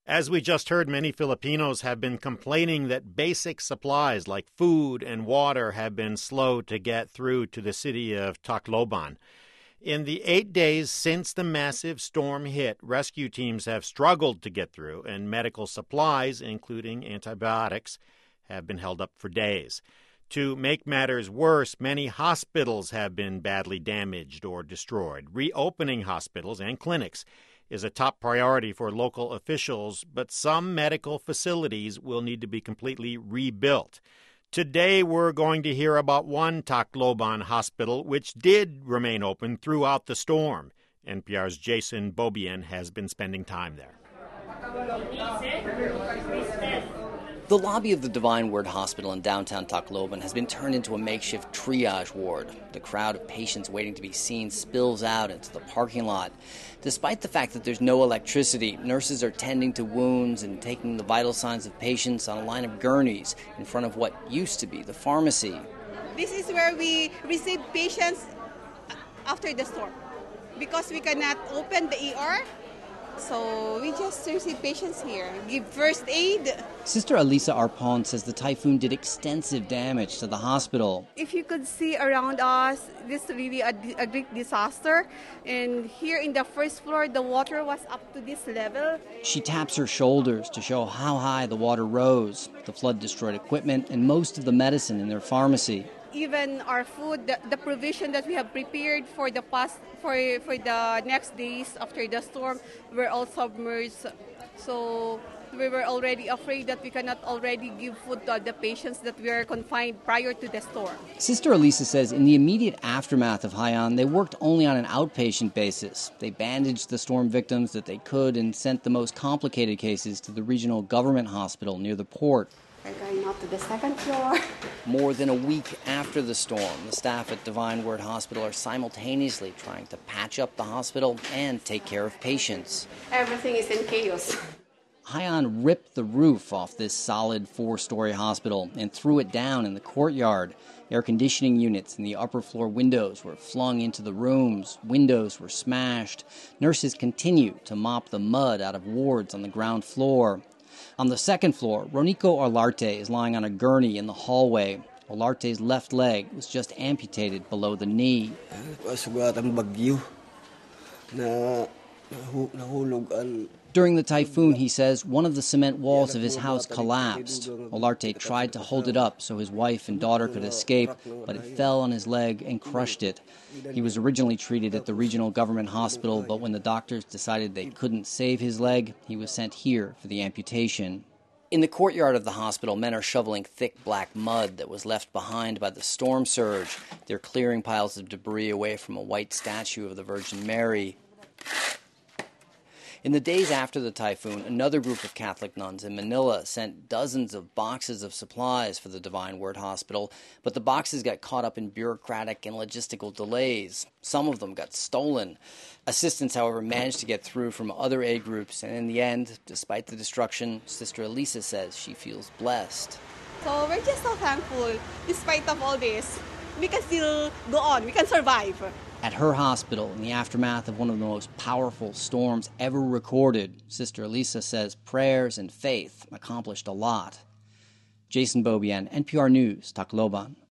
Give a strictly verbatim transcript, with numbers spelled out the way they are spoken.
As we just heard, many Filipinos have been complaining that basic supplies like food and water have been slow to get through to the city of Tacloban. In the eight days since the massive storm hit, rescue teams have struggled to get through, and medical supplies, including antibiotics, have been held up for days. To make matters worse, many hospitals have been badly damaged or destroyed. Reopening hospitals and clinics is a top priority for local officials, but some medical facilities will need to be completely rebuilt. Today, we're going to hear about one Tacloban hospital which did remain open throughout the storm. N P R's Jason Beaubien has been spending time there. The lobby of the Divine Word Hospital in downtown Tacloban has been turned into a makeshift triage ward. The crowd of patients waiting to be seen spills out into the parking lot. Despite the fact that there's no electricity, nurses are tending to wounds and taking the vital signs of patients on a line of gurneys in front of what used to be the pharmacy. This is where we receive patients after the storm because we cannot open the E R. So we just receive patients here, give first aid. Sister Elisa Arpon says the typhoon did extensive damage to the hospital. If you could see around us, this is really a, a great disaster. And here in the first floor, the water was up to this level. She taps her shoulders to show how high the water rose. The flood destroyed equipment and most of the medicine in their pharmacy. Even our food, the, the provision that we have prepared for the past, for for the next days after the storm, were all submerged. So we were already afraid that we cannot already give food to the patients that were confined prior to the storm. Sister Elisa says in the immediate aftermath of Haiyan, they worked only on an outpatient basis. They bandaged the storm victims that they could and sent the most complicated cases to the regional government hospital near the port. We're going out to the second floor. More than a week after the storm, the staff at Divine Word Hospital are simultaneously trying to patch up the hospital and take care of patients. Everything is in chaos. Haiyan ripped the roof off this solid four-story hospital and threw it down in the courtyard. Air conditioning units in the upper floor windows were flung into the rooms. Windows were smashed. Nurses continue to mop the mud out of wards on the ground floor. On the second floor, Ronico Olarte is lying on a gurney in the hallway. Olarte's left leg was just amputated below the knee. During the typhoon, he says, one of the cement walls of his house collapsed. Olarte tried to hold it up so his wife and daughter could escape, but it fell on his leg and crushed it. He was originally treated at the regional government hospital, but when the doctors decided they couldn't save his leg, he was sent here for the amputation. In the courtyard of the hospital, men are shoveling thick black mud that was left behind by the storm surge. They're clearing piles of debris away from a white statue of the Virgin Mary. In the days after the typhoon, another group of Catholic nuns in Manila sent dozens of boxes of supplies for the Divine Word Hospital, but the boxes got caught up in bureaucratic and logistical delays. Some of them got stolen. Assistance, however, managed to get through from other aid groups, and in the end, despite the destruction, Sister Elisa says she feels blessed. So we're just so thankful, despite of all this. We can still go on, we can survive. At her hospital, in the aftermath of one of the most powerful storms ever recorded, Sister Elisa says prayers and faith accomplished a lot. Jason Beaubien, N P R News, Tacloban.